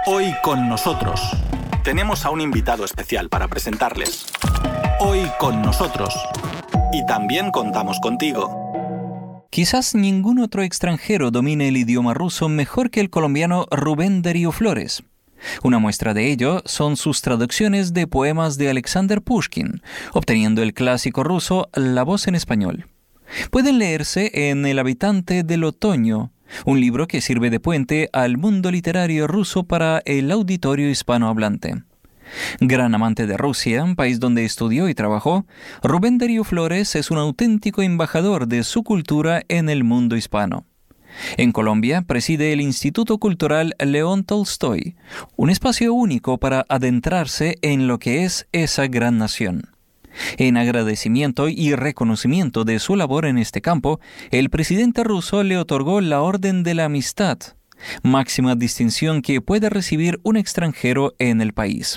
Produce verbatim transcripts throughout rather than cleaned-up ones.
Hoy con nosotros tenemos a un invitado especial para presentarles. Hoy con nosotros. Y también contamos contigo. Quizás ningún otro extranjero domine el idioma ruso mejor que el colombiano Rubén Darío Flores. Una muestra de ello son sus traducciones de poemas de Alexander Pushkin, obteniendo el clásico ruso La voz en español. Pueden leerse en El habitante del otoño, un libro que sirve de puente al mundo literario ruso para el auditorio hispanohablante. Gran amante de Rusia, país donde estudió y trabajó, Rubén Darío Flores es un auténtico embajador de su cultura en el mundo hispano. En Colombia preside el Instituto Cultural León Tolstoy, un espacio único para adentrarse en lo que es esa gran nación. En agradecimiento y reconocimiento de su labor en este campo, el presidente ruso le otorgó la Orden de la Amistad, máxima distinción que puede recibir un extranjero en el país.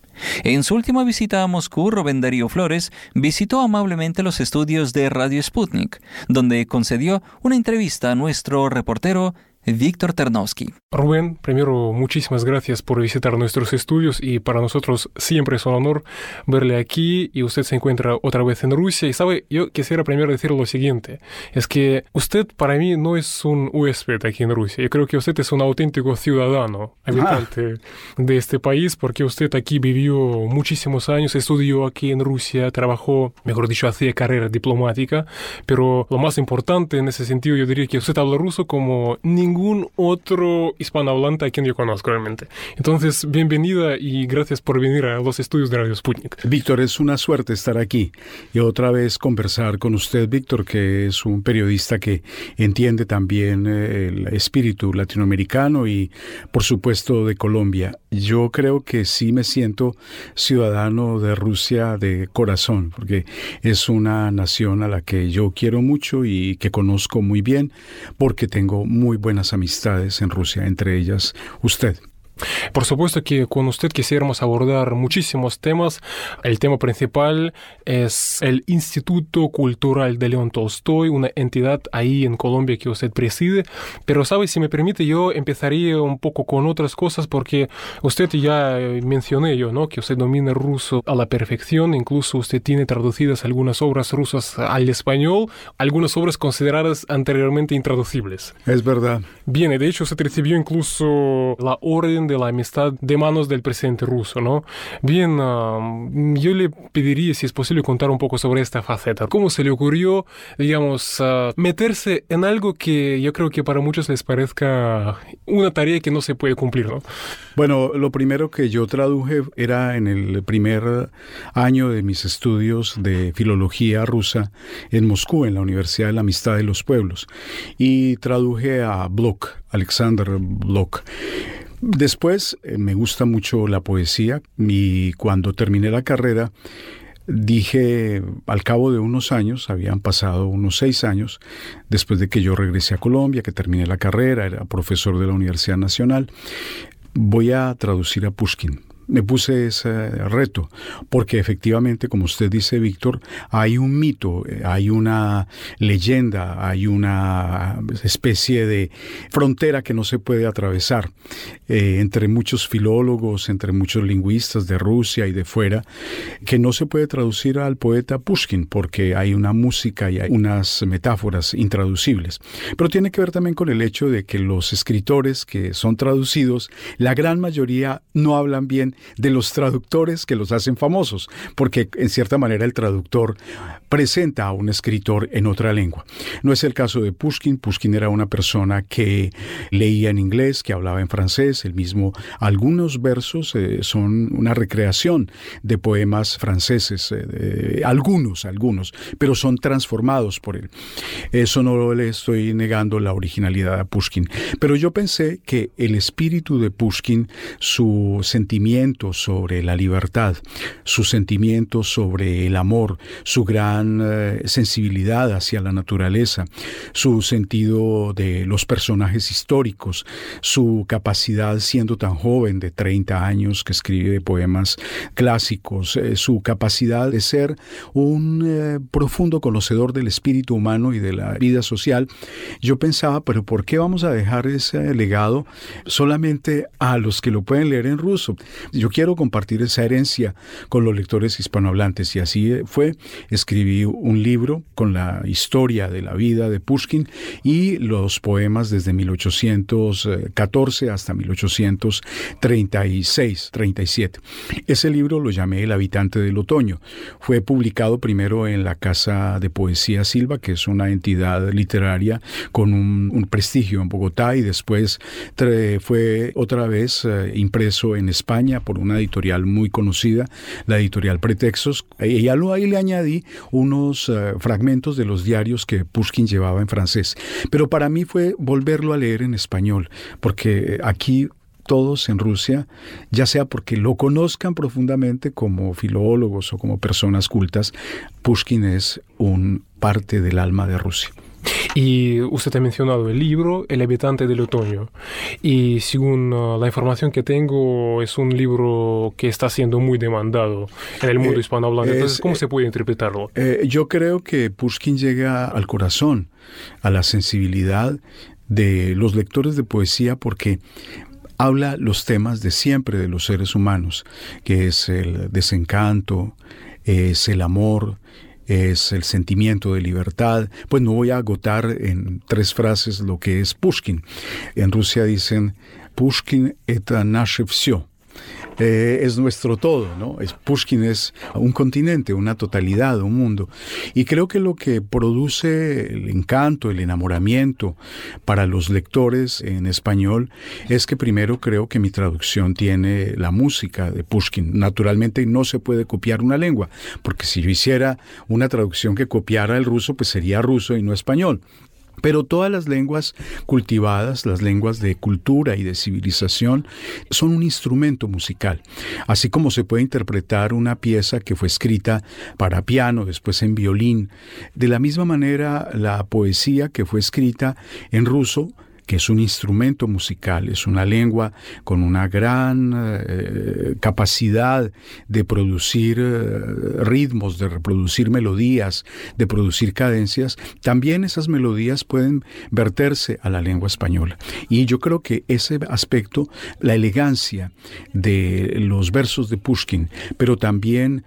En su última visita a Moscú, Rubén Darío Flores visitó amablemente los estudios de Radio Sputnik, donde concedió una entrevista a nuestro reportero Víctor Ternovsky. Rubén, primero, muchísimas gracias por visitar nuestros estudios y para nosotros siempre es un honor verle aquí y usted se encuentra otra vez en Rusia. Y sabe, yo quisiera primero decir lo siguiente, es que usted para mí no es un huésped aquí en Rusia. Yo creo que usted es un auténtico ciudadano, habitante ah. de este país, porque usted aquí vivió muchísimos años, estudió aquí en Rusia, trabajó, mejor dicho, hacía carrera diplomática, pero lo más importante en ese sentido yo diría que usted habla ruso como ningún ningún otro hispanohablante a quien yo conozco realmente. Entonces, bienvenida y gracias por venir a los estudios de Radio Sputnik. Víctor, es una suerte estar aquí y otra vez conversar con usted, Víctor, que es un periodista que entiende también el espíritu latinoamericano y, por supuesto, de Colombia. Yo creo que sí me siento ciudadano de Rusia de corazón, porque es una nación a la que yo quiero mucho y que conozco muy bien, porque tengo muy buenas amistades en Rusia, entre ellas usted. Por supuesto que con usted quisiéramos abordar muchísimos temas. El tema principal es el Instituto Cultural de León Tolstoy, una entidad ahí en Colombia que usted preside. Pero, ¿sabe? Si me permite, yo empezaría un poco con otras cosas porque usted ya mencioné yo, ¿no? Que usted domina ruso a la perfección. Incluso usted tiene traducidas algunas obras rusas al español, algunas obras consideradas anteriormente intraducibles. Es verdad. Bien, y de hecho usted recibió incluso la orden de la amistad de manos del presidente ruso, ¿no? Bien, uh, yo le pediría, si es posible, contar un poco sobre esta faceta. ¿Cómo se le ocurrió, digamos, uh, meterse en algo que yo creo que para muchos les parezca una tarea que no se puede cumplir, ¿no? Bueno, lo primero que yo traduje era en el primer año de mis estudios de filología rusa en Moscú, en la Universidad de la Amistad de los Pueblos, y traduje a Blok, Alexander Blok. Después eh, me gusta mucho la poesía y cuando terminé la carrera dije, al cabo de unos años, habían pasado unos seis años, después de que yo regresé a Colombia, que terminé la carrera, era profesor de la Universidad Nacional, voy a traducir a Pushkin. Me puse ese reto, porque efectivamente, como usted dice, Víctor, hay un mito, hay una leyenda, hay una especie de frontera que no se puede atravesar eh, entre muchos filólogos, entre muchos lingüistas de Rusia y de fuera, que no se puede traducir al poeta Pushkin, porque hay una música y hay unas metáforas intraducibles. Pero tiene que ver también con el hecho de que los escritores que son traducidos, la gran mayoría no hablan bien de los traductores que los hacen famosos, porque en cierta manera el traductor presenta a un escritor en otra lengua. No es el caso de Pushkin. Pushkin era una persona que leía en inglés, que hablaba en francés, el mismo. Algunos versos eh, son una recreación de poemas franceses, eh, eh, algunos, algunos, pero son transformados por él. Eso no le estoy negando la originalidad a Pushkin, pero yo pensé que el espíritu de Pushkin, su sentimiento, sentimientos sobre la libertad, sus sentimientos sobre el amor, su gran eh, sensibilidad hacia la naturaleza, su sentido de los personajes históricos, su capacidad siendo tan joven de treinta años que escribe poemas clásicos, eh, su capacidad de ser un eh, profundo conocedor del espíritu humano y de la vida social. Yo pensaba, pero ¿por qué vamos a dejar ese legado solamente a los que lo pueden leer en ruso? Yo quiero compartir esa herencia con los lectores hispanohablantes, y así fue. Escribí un libro con la historia de la vida de Pushkin y los poemas desde mil ochocientos catorce hasta mil ochocientos treinta y seis, treinta y siete. Ese libro lo llamé El habitante del otoño. Fue publicado primero en la Casa de Poesía Silva, que es una entidad literaria con un, un prestigio en Bogotá, y después tre, fue otra vez eh, impreso en España por una editorial muy conocida, la editorial Pretextos, y ya lo, ahí le añadí unos eh, fragmentos de los diarios que Pushkin llevaba en francés. Pero para mí fue volverlo a leer en español, porque aquí todos en Rusia, ya sea porque lo conozcan profundamente como filólogos o como personas cultas, Pushkin es un parte del alma de Rusia. Y usted ha mencionado el libro El habitante del otoño, y según uh, la información que tengo, es un libro que está siendo muy demandado en el mundo eh, hispanohablante. Entonces, ¿cómo eh, se puede interpretarlo? Eh, yo creo que Pushkin llega al corazón, a la sensibilidad de los lectores de poesía, porque habla los temas de siempre de los seres humanos, que es el desencanto, es el amor, es el sentimiento de libertad. Pues no voy a agotar en tres frases lo que es Pushkin. En Rusia dicen, Pushkin это наше всё. Eh, es nuestro todo, ¿no? Es, Pushkin es un continente, una totalidad, un mundo. Y creo que lo que produce el encanto, el enamoramiento para los lectores en español es que primero creo que mi traducción tiene la música de Pushkin. Naturalmente no se puede copiar una lengua, porque si yo hiciera una traducción que copiara el ruso, pues sería ruso y no español. Pero todas las lenguas cultivadas, las lenguas de cultura y de civilización, son un instrumento musical. Así como se puede interpretar una pieza que fue escrita para piano, después en violín, de la misma manera la poesía que fue escrita en ruso, que es un instrumento musical, es una lengua con una gran eh, capacidad de producir eh, ritmos, de reproducir melodías, de producir cadencias. También esas melodías pueden verterse a la lengua española. Y yo creo que ese aspecto, la elegancia de los versos de Pushkin, pero también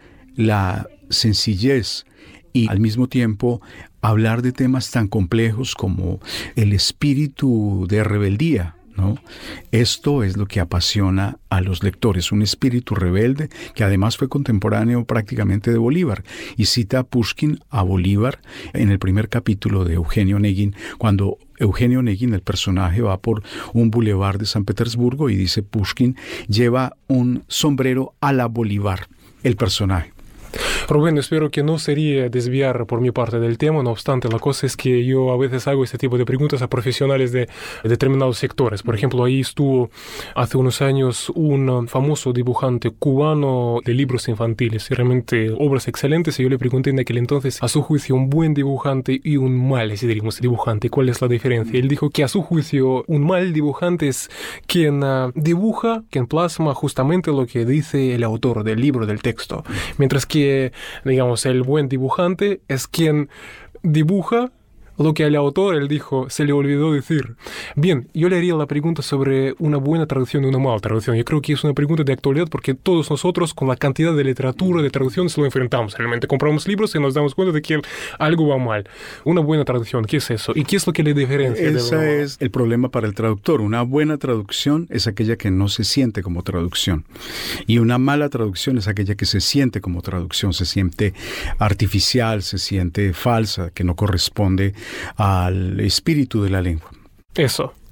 la sencillez y al mismo tiempo hablar de temas tan complejos como el espíritu de rebeldía, ¿no? Esto es lo que apasiona a los lectores, un espíritu rebelde que además fue contemporáneo prácticamente de Bolívar, y cita a Pushkin a Bolívar en el primer capítulo de Eugenio Onegin, cuando Eugenio Onegin, el personaje, va por un bulevar de San Petersburgo y dice Pushkin, lleva un sombrero a la Bolívar, el personaje. Rubén, espero que no sería desviar por mi parte del tema. No obstante, la cosa es que yo a veces hago este tipo de preguntas a profesionales de determinados sectores. Por ejemplo, ahí estuvo hace unos años un famoso dibujante cubano de libros infantiles, y realmente obras excelentes, y yo le pregunté en aquel entonces, a su juicio, un buen dibujante y un mal, si diríamos, dibujante, ¿cuál es la diferencia? Él dijo que a su juicio un mal dibujante es quien uh, dibuja, quien plasma justamente lo que dice el autor del libro, del texto, mientras que que, digamos, el buen dibujante es quien dibuja lo que al autor, él dijo, se le olvidó decir. Bien, yo le haría la pregunta sobre una buena traducción y una mala traducción. Yo creo que es una pregunta de actualidad porque todos nosotros, con la cantidad de literatura, de traducciones, lo enfrentamos. Realmente compramos libros y nos damos cuenta de que algo va mal. Una buena traducción, ¿qué es eso? ¿Y qué es lo que le diferencia? Ese es el problema para el traductor. Una buena traducción es aquella que no se siente como traducción. Y una mala traducción es aquella que se siente como traducción, se siente artificial, se siente falsa, que no corresponde al espíritu de la lengua. Eso.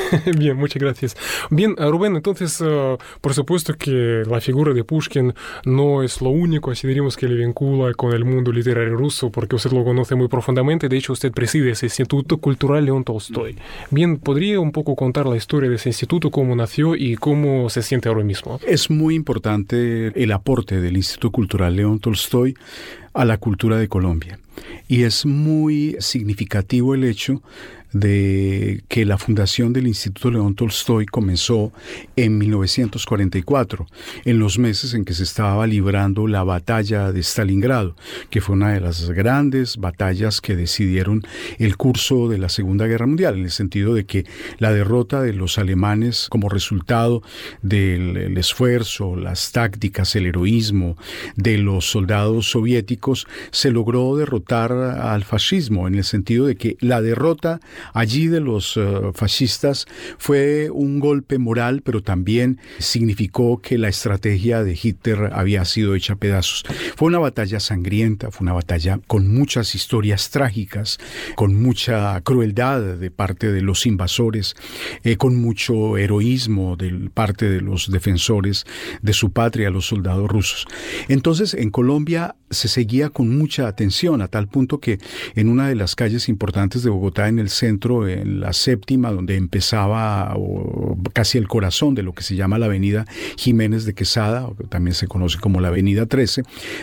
Bien, muchas gracias. Bien, Rubén, entonces, uh, por supuesto que la figura de Pushkin no es lo único, así diríamos, que le vincula con el mundo literario ruso, porque usted lo conoce muy profundamente. De hecho, usted preside ese Instituto Cultural León Tolstoy. Bien, ¿podría un poco contar la historia de ese instituto, cómo nació y cómo se siente ahora mismo? Es muy importante el aporte del Instituto Cultural León Tolstoy a la cultura de Colombia. Y es muy significativo el hecho de que la fundación del Instituto León Tolstoy comenzó en mil novecientos cuarenta y cuatro, en los meses en que se estaba librando la batalla de Stalingrado, que fue una de las grandes batallas que decidieron el curso de la Segunda Guerra Mundial, en el sentido de que la derrota de los alemanes como resultado del el esfuerzo, las tácticas, el heroísmo de los soldados soviéticos, se logró derrotar al fascismo, en el sentido de que la derrota allí de los uh, fascistas fue un golpe moral, pero también significó que la estrategia de Hitler había sido hecha a pedazos. Fue una batalla sangrienta, fue una batalla con muchas historias trágicas, con mucha crueldad de parte de los invasores, eh, con mucho heroísmo de parte de los defensores de su patria, los soldados rusos. Entonces, en Colombia se seguía con mucha atención, a tal punto que en una de las calles importantes de Bogotá, en el centro, en la séptima, donde empezaba o, casi el corazón de lo que se llama la avenida Jiménez de Quesada, o que también se conoce como la avenida trece,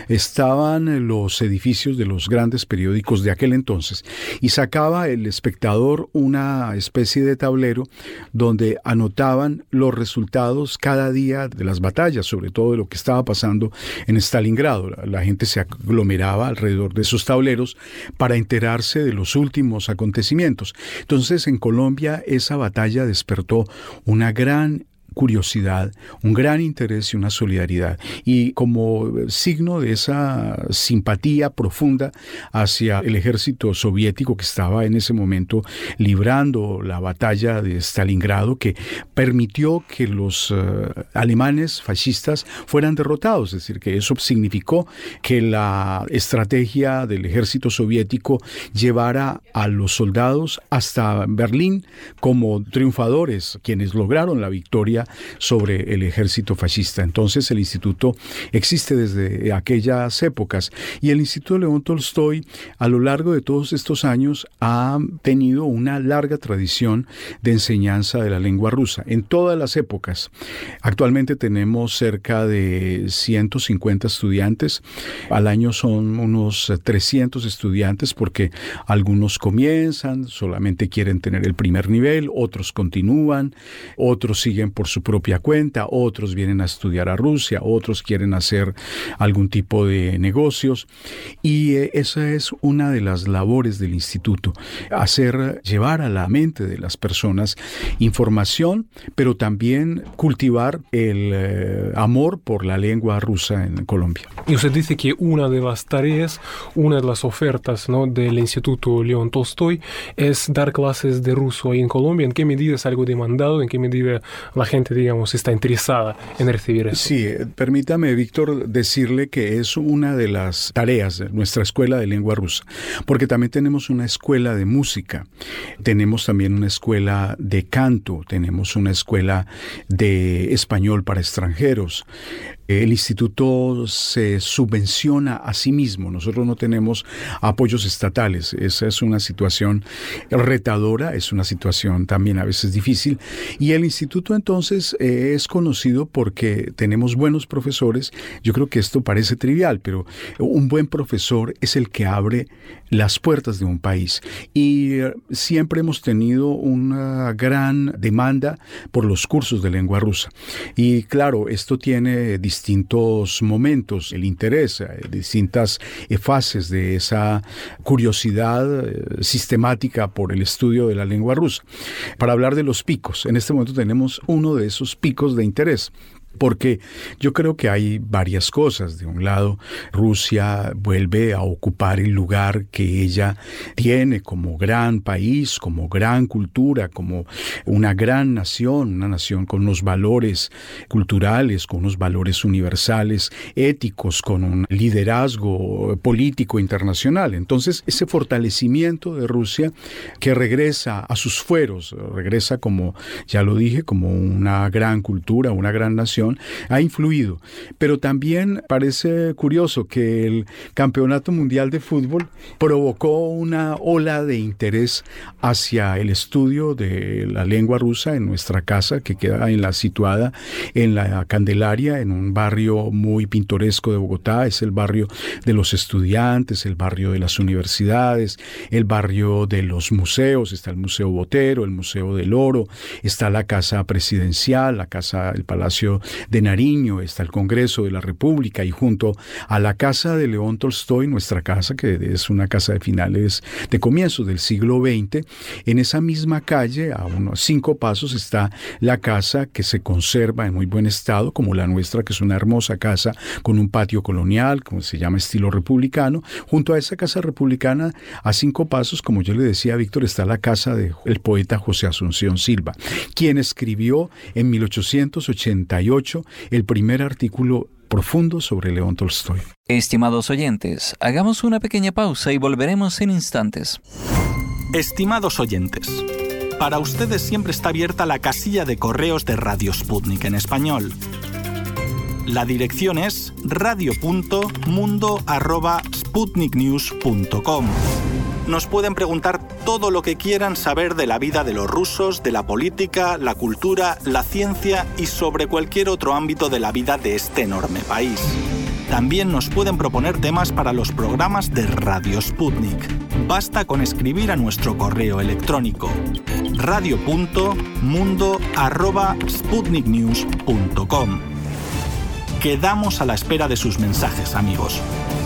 estaban los edificios de los grandes periódicos de aquel entonces, y sacaba el espectador una especie de tablero donde anotaban los resultados cada día de las batallas, sobre todo de lo que estaba pasando en Stalingrado. La, la gente se aglomeraba alrededor de esos tableros para enterarse de los últimos acontecimientos. Entonces, en Colombia esa batalla despertó una gran curiosidad, un gran interés y una solidaridad. Y como signo de esa simpatía profunda hacia el ejército soviético que estaba en ese momento librando la batalla de Stalingrado, que permitió que los uh, alemanes fascistas fueran derrotados, es decir, que eso significó que la estrategia del ejército soviético llevara a los soldados hasta Berlín como triunfadores, quienes lograron la victoria sobre el ejército fascista. Entonces el instituto existe desde aquellas épocas, y el Instituto León Tolstoy a lo largo de todos estos años ha tenido una larga tradición de enseñanza de la lengua rusa en todas las épocas. Actualmente tenemos cerca de ciento cincuenta estudiantes, al año son unos trescientos estudiantes, porque algunos comienzan, solamente quieren tener el primer nivel, otros continúan, otros siguen por su propia cuenta, otros vienen a estudiar a Rusia, otros quieren hacer algún tipo de negocios, y eh, esa es una de las labores del instituto, hacer, llevar a la mente de las personas información, pero también cultivar el eh, amor por la lengua rusa en Colombia. Y usted dice que una de las tareas, una de las ofertas, ¿no?, del Instituto León Tolstoy es dar clases de ruso ahí en Colombia. ¿En qué medida es algo demandado? ¿En qué medida la gente, digamos, está interesada en recibir eso? Sí, permítame, Víctor, decirle que es una de las tareas de nuestra escuela de lengua rusa, porque también tenemos una escuela de música, tenemos también una escuela de canto, tenemos una escuela de español para extranjeros. El instituto se subvenciona a sí mismo. Nosotros no tenemos apoyos estatales. Esa es una situación retadora, es una situación también a veces difícil. Y el instituto entonces eh, es conocido porque tenemos buenos profesores. Yo creo que esto parece trivial, pero un buen profesor es el que abre las puertas de un país. Y eh, siempre hemos tenido una gran demanda por los cursos de lengua rusa. Y claro, esto tiene distintos momentos, el interés, distintas fases de esa curiosidad sistemática por el estudio de la lengua rusa. Para hablar de los picos, en este momento tenemos uno de esos picos de interés. Porque yo creo que hay varias cosas. De un lado, Rusia vuelve a ocupar el lugar que ella tiene como gran país, como gran cultura, como una gran nación, una nación con unos valores culturales, con unos valores universales, éticos, con un liderazgo político internacional. Entonces, ese fortalecimiento de Rusia que regresa a sus fueros, regresa como, ya lo dije, como una gran cultura, una gran nación, ha influido. Pero también parece curioso que el Campeonato Mundial de Fútbol provocó una ola de interés hacia el estudio de la lengua rusa en nuestra casa, que queda en la, situada en la Candelaria, en un barrio muy pintoresco de Bogotá. Es el barrio de los estudiantes, el barrio de las universidades, el barrio de los museos. Está el Museo Botero, el Museo del Oro, está la Casa Presidencial, la Casa, el Palacio de Nariño, está el Congreso de la República, y junto a la casa de León Tolstoy, nuestra casa, que es una casa de finales, de comienzos del siglo veinte, en esa misma calle, a unos cinco pasos, está la casa que se conserva en muy buen estado, como la nuestra, que es una hermosa casa con un patio colonial, como se llama, estilo republicano. Junto a esa casa republicana, a cinco pasos, como yo le decía a Víctor, está la casa del poeta José Asunción Silva, quien escribió en mil ochocientos ochenta y ocho el primer artículo profundo sobre León Tolstoy. Estimados oyentes, hagamos una pequeña pausa y volveremos en instantes. Estimados oyentes, para ustedes siempre está abierta la casilla de correos de Radio Sputnik en español. La dirección es radio punto mundo arroba sputnik news punto com. Nos pueden preguntar todo lo que quieran saber de la vida de los rusos, de la política, la cultura, la ciencia y sobre cualquier otro ámbito de la vida de este enorme país. También nos pueden proponer temas para los programas de Radio Sputnik. Basta con escribir a nuestro correo electrónico radio punto mundo arroba sputnik news punto com. Quedamos a la espera de sus mensajes, amigos.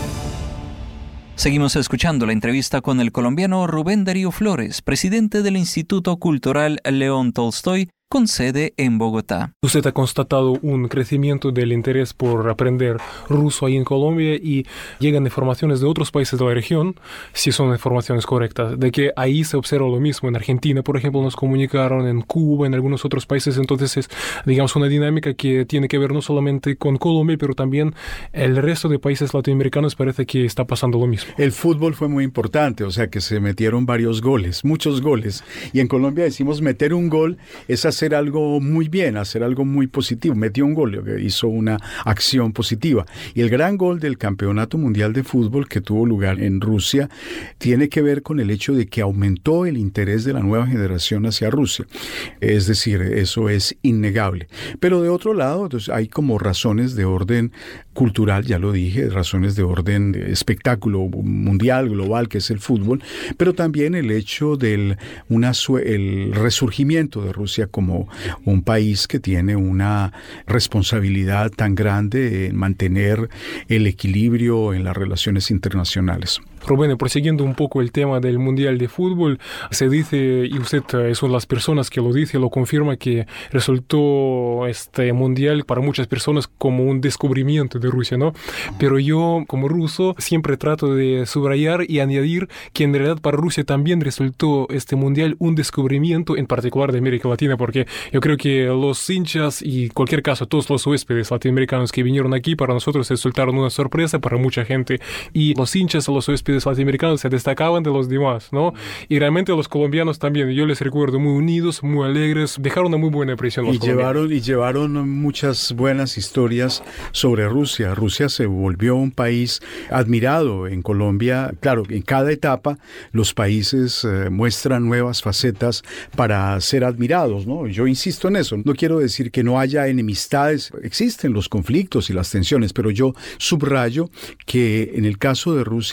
Seguimos escuchando la entrevista con el colombiano Rubén Darío Flores, presidente del Instituto Cultural León Tolstoy, con sede en Bogotá. Usted ha constatado un crecimiento del interés por aprender ruso ahí en Colombia, y llegan informaciones de otros países de la región, si son informaciones correctas, de que ahí se observa lo mismo. En Argentina, por ejemplo, nos comunicaron, en Cuba, en algunos otros países. Entonces es, digamos, una dinámica que tiene que ver no solamente con Colombia, pero también el resto de países latinoamericanos. Parece que está pasando lo mismo. El fútbol fue muy importante, o sea que se metieron varios goles, muchos goles. Y en Colombia decimos meter un gol es hacer hacer algo muy bien, hacer algo muy positivo. Metió un gol, hizo una acción positiva. Y el gran gol del Campeonato Mundial de Fútbol que tuvo lugar en Rusia tiene que ver con el hecho de que aumentó el interés de la nueva generación hacia Rusia. Es decir, eso es innegable. Pero de otro lado, entonces, hay como razones de orden cultural, ya lo dije, razones de orden de espectáculo mundial, global, que es el fútbol, pero también el hecho del una, el resurgimiento de Rusia como un país que tiene una responsabilidad tan grande en mantener el equilibrio en las relaciones internacionales. Rubén, prosiguiendo un poco el tema del Mundial de Fútbol, se dice, y usted es una de las personas que lo dice, lo confirma, que resultó este Mundial para muchas personas como un descubrimiento de Rusia, ¿no? Pero yo, como ruso, siempre trato de subrayar y añadir que en realidad para Rusia también resultó este Mundial un descubrimiento, en particular de América Latina, porque yo creo que los hinchas y, en cualquier caso, todos los huéspedes latinoamericanos que vinieron aquí, para nosotros resultaron una sorpresa, para mucha gente, y los hinchas, los huéspedes latinoamericanos se destacaban de los demás, ¿no? Y realmente los colombianos también, yo les recuerdo muy unidos, muy alegres, dejaron una muy buena impresión los y llevaron y llevaron muchas buenas historias sobre Rusia. Rusia se volvió un país admirado en Colombia. Claro, en cada etapa los países eh, muestran nuevas facetas para ser admirados, ¿no? Yo insisto en eso. No quiero decir que no haya enemistades, existen los conflictos y las tensiones, pero yo subrayo que en el caso de Rusia, Rusia se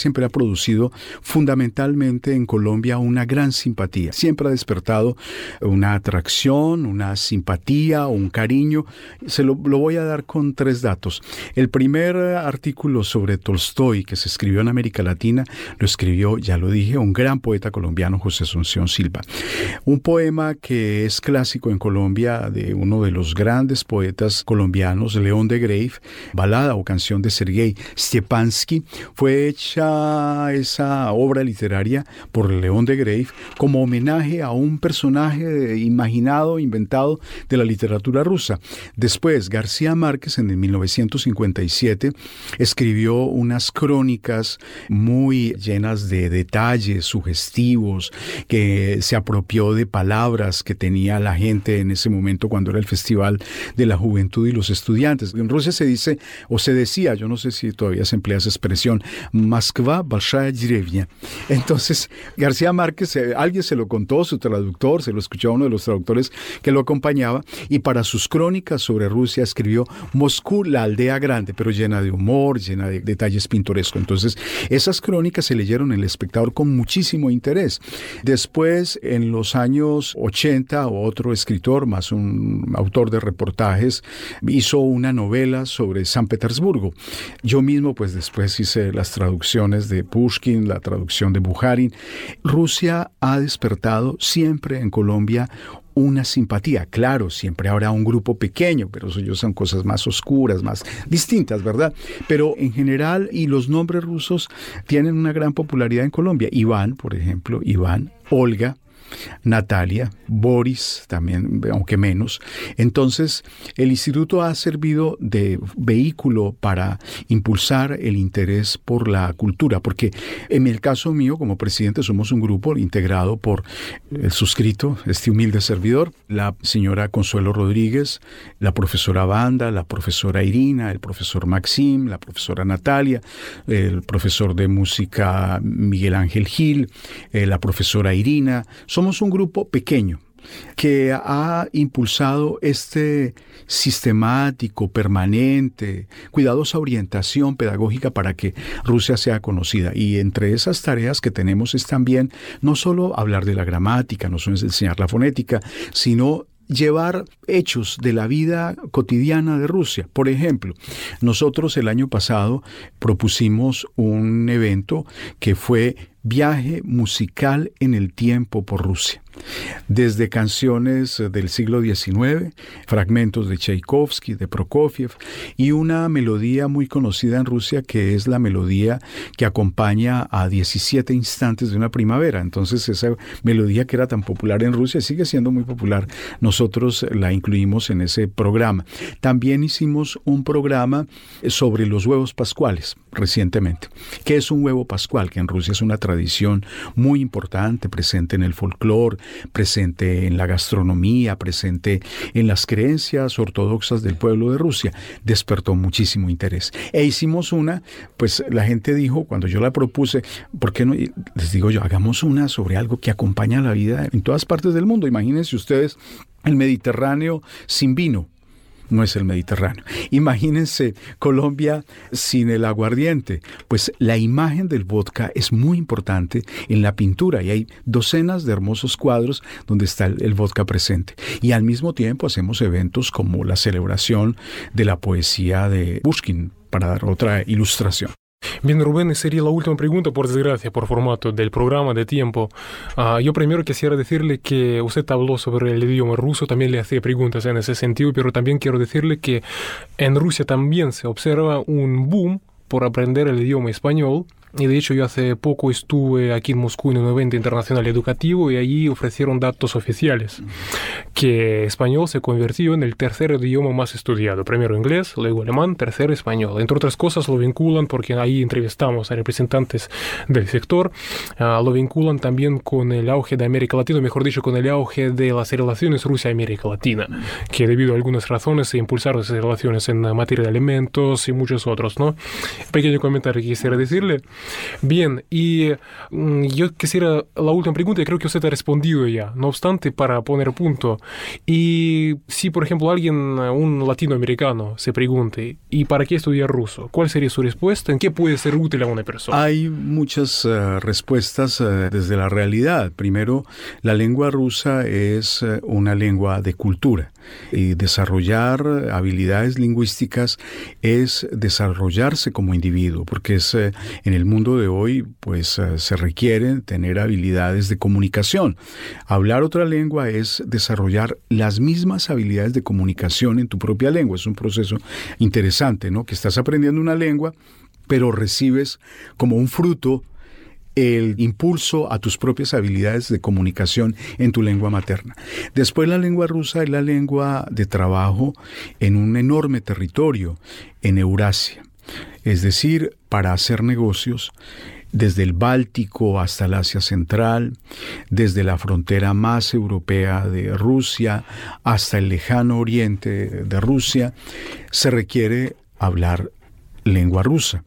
siempre ha producido fundamentalmente en Colombia una gran simpatía. Siempre ha despertado una atracción, una simpatía, un cariño. Se lo, lo voy a dar con tres datos. El primer artículo sobre Tolstoy que se escribió en América Latina lo escribió, ya lo dije, un gran poeta colombiano, José Asunción Silva. Un poema que es clásico en Colombia de uno de los grandes poetas colombianos, León de Greiff, balada o canción de Sergei Stepansky. Fue hecha esa obra literaria por León de Greiff como homenaje a un personaje imaginado, inventado de la literatura rusa. Después, García Márquez, en el mil novecientos cincuenta y siete, escribió unas crónicas muy llenas de detalles sugestivos, que se apropió de palabras que tenía la gente en ese momento cuando era el Festival de la Juventud y los Estudiantes. En Rusia se dice, o se decía, yo no sé si todavía se emplea esa expresión, Moskva, большая деревня. Entonces, García Márquez, alguien se lo contó, su traductor, se lo escuchó a uno de los traductores que lo acompañaba, y para sus crónicas sobre Rusia escribió Moscú, la aldea grande, pero llena de humor, llena de detalles pintorescos. Entonces, esas crónicas se leyeron en El Espectador con muchísimo interés. Después, en los años ochenta, otro escritor, más un autor de reportajes, hizo una novela sobre San Petersburgo. Yo mismo, pues después hice las traducciones de Pushkin, la traducción de Bukharin. Rusia ha despertado siempre en Colombia una simpatía. Claro, siempre habrá un grupo pequeño, pero eso son cosas más oscuras, más distintas, ¿verdad? Pero en general, y los nombres rusos tienen una gran popularidad en Colombia. Iván, por ejemplo, Iván, Olga, Natalia, Boris, también, aunque menos. Entonces, el instituto ha servido de vehículo para impulsar el interés por la cultura, porque en el caso mío, como presidente, somos un grupo integrado por el suscrito, este humilde servidor, la señora Consuelo Rodríguez, la profesora Banda, la profesora Irina, el profesor Maxim, la profesora Natalia, el profesor de música Miguel Ángel Gil, eh, la profesora Irina. Somos un grupo pequeño que ha impulsado este sistemático, permanente, cuidadosa orientación pedagógica para que Rusia sea conocida. Y entre esas tareas que tenemos es también no solo hablar de la gramática, no solo enseñar la fonética, sino llevar hechos de la vida cotidiana de Rusia. Por ejemplo, nosotros el año pasado propusimos un evento que fue Viaje musical en el tiempo por Rusia. Desde canciones del siglo diecinueve, fragmentos de Tchaikovsky, de Prokofiev, y una melodía muy conocida en Rusia que es la melodía que acompaña a diecisiete instantes de una primavera. Entonces esa melodía que era tan popular en Rusia sigue siendo muy popular. Nosotros la incluimos en ese programa. También hicimos un programa sobre los huevos pascuales recientemente. ¿Qué es un huevo pascual? Que en Rusia es una tradición muy importante, presente en el folclore, presente en la gastronomía, presente en las creencias ortodoxas del pueblo de Rusia. Despertó muchísimo interés. E hicimos una, pues la gente dijo, cuando yo la propuse, ¿por qué no? Les digo yo, hagamos una sobre algo que acompaña la vida en todas partes del mundo. Imagínense ustedes el Mediterráneo sin vino. No es el Mediterráneo. Imagínense Colombia sin el aguardiente. Pues la imagen del vodka es muy importante en la pintura y hay docenas de hermosos cuadros donde está el, el vodka presente. Y al mismo tiempo hacemos eventos como la celebración de la poesía de Pushkin, para dar otra ilustración. Bien, Rubén, sería la última pregunta, por desgracia, por formato del programa de tiempo. Uh, yo primero quisiera decirle que usted habló sobre el idioma ruso, también le hacía preguntas en ese sentido, pero también quiero decirle que en Rusia también se observa un boom por aprender el idioma español. Y de hecho yo hace poco estuve aquí en Moscú en un evento internacional educativo y allí ofrecieron datos oficiales que español se convirtió en el tercer idioma más estudiado. Primero inglés, luego alemán, tercero español. Entre otras cosas lo vinculan, porque ahí entrevistamos a representantes del sector, uh, lo vinculan también con el auge de América Latina, mejor dicho, con el auge de las relaciones Rusia-América Latina, que debido a algunas razones se impulsaron esas relaciones en materia de alimentos y muchos otros, ¿no? Pequeño comentario que quisiera decirle. Bien, y mm, yo quisiera la última pregunta, y creo que usted ha respondido ya, no obstante, para poner punto. Y si, por ejemplo, alguien, un latinoamericano, se pregunte, ¿y para qué estudiar ruso? ¿Cuál sería su respuesta? ¿En qué puede ser útil a una persona? Hay muchas uh, respuestas uh, desde la realidad. Primero, la lengua rusa es uh, una lengua de cultura. Y desarrollar habilidades lingüísticas es desarrollarse como individuo, porque es, eh, en el mundo de hoy pues eh, se requieren tener habilidades de comunicación. Hablar otra lengua es desarrollar las mismas habilidades de comunicación en tu propia lengua. Es un proceso interesante, ¿no? Que estás aprendiendo una lengua, pero recibes como un fruto el impulso a tus propias habilidades de comunicación en tu lengua materna. Después, la lengua rusa es la lengua de trabajo en un enorme territorio en Eurasia. Es decir, para hacer negocios desde el Báltico hasta el Asia Central, desde la frontera más europea de Rusia hasta el lejano oriente de Rusia, se requiere hablar lengua rusa.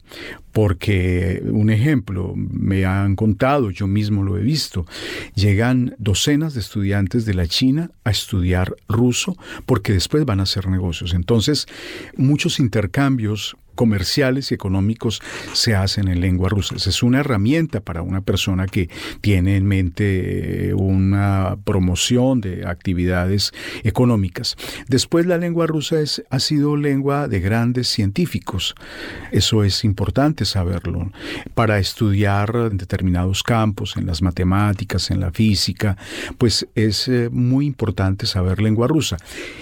Porque, un ejemplo, me han contado, yo mismo lo he visto, llegan docenas de estudiantes de la China a estudiar ruso porque después van a hacer negocios. Entonces, muchos intercambios comerciales y económicos se hacen en lengua rusa. Es una herramienta para una persona que tiene en mente una promoción de actividades económicas. Después, la lengua rusa es, ha sido lengua de grandes científicos. Eso es importante saberlo. Para estudiar en determinados campos, en las matemáticas, en la física, pues es eh, muy importante saber lengua rusa.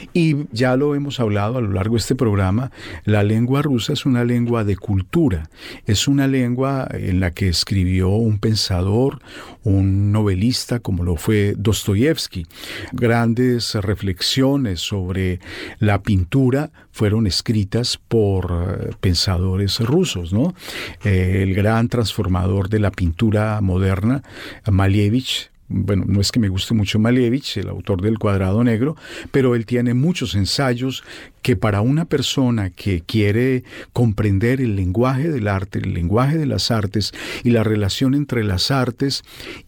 Y ya lo hemos hablado a lo largo de este programa, la lengua rusa es una lengua de cultura, es una lengua en la que escribió un pensador, un novelista como lo fue Dostoyevsky. Grandes reflexiones sobre la pintura fueron escritas por uh, pensadores rusos, ¿no? Eh, el gran transformador de la pintura moderna, Malevich. Bueno, no es que me guste mucho Malevich, el autor del Cuadrado Negro, pero él tiene muchos ensayos que para una persona que quiere comprender el lenguaje del arte, el lenguaje de las artes y la relación entre las artes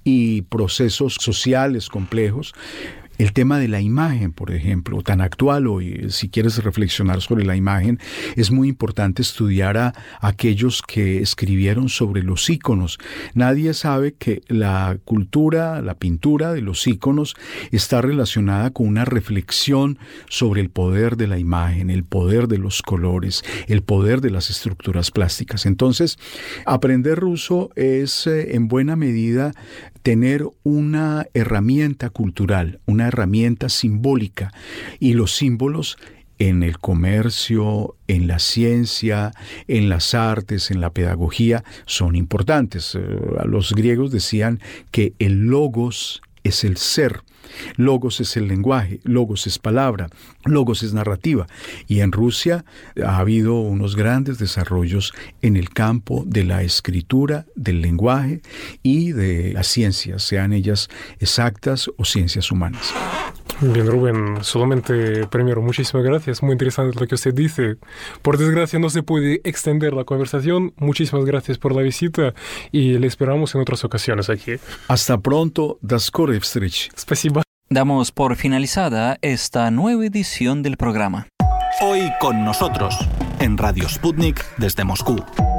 y procesos sociales complejos, el tema de la imagen, por ejemplo, tan actual hoy, si quieres reflexionar sobre la imagen, es muy importante estudiar a aquellos que escribieron sobre los íconos. Nadie sabe que la cultura, la pintura de los íconos está relacionada con una reflexión sobre el poder de la imagen, el poder de los colores, el poder de las estructuras plásticas. Entonces, aprender ruso es eh, en buena medida tener una herramienta cultural, una herramienta simbólica, y los símbolos en el comercio, en la ciencia, en las artes, en la pedagogía, son importantes. Los griegos decían que el logos es el ser. Logos es el lenguaje, logos es palabra, logos es narrativa. Y en Rusia ha habido unos grandes desarrollos en el campo de la escritura, del lenguaje y de las ciencias, sean ellas exactas o ciencias humanas. Bien, Rubén, solamente primero, muchísimas gracias, muy interesante lo que usted dice. Por desgracia no se puede extender la conversación. Muchísimas gracias por la visita y le esperamos en otras ocasiones aquí. Hasta pronto, до скорой встречи. Спасибо. Damos por finalizada esta nueva edición del programa. Hoy con nosotros, en Radio Sputnik desde Moscú.